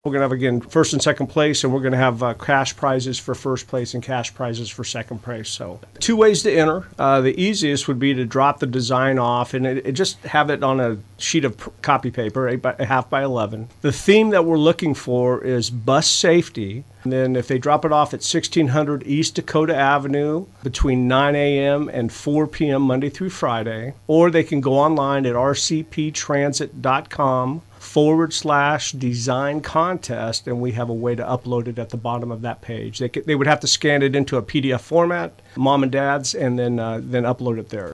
We're going to have, again, first and second place, and we're going to have cash prizes for first place and cash prizes for second place. So 2 ways to enter. The easiest would be to drop the design off and just have it on a sheet of copy paper, 8.5 by 11. The theme that we're looking for is bus safety. And then if they drop it off at 1600 East Dakota Avenue between 9 a.m. and 4 p.m. Monday through Friday, or they can go online at rcptransit.com/design contest, and we have a way to upload it at the bottom of that page. They would have to scan it into a PDF format, mom and dad's, and then upload it there.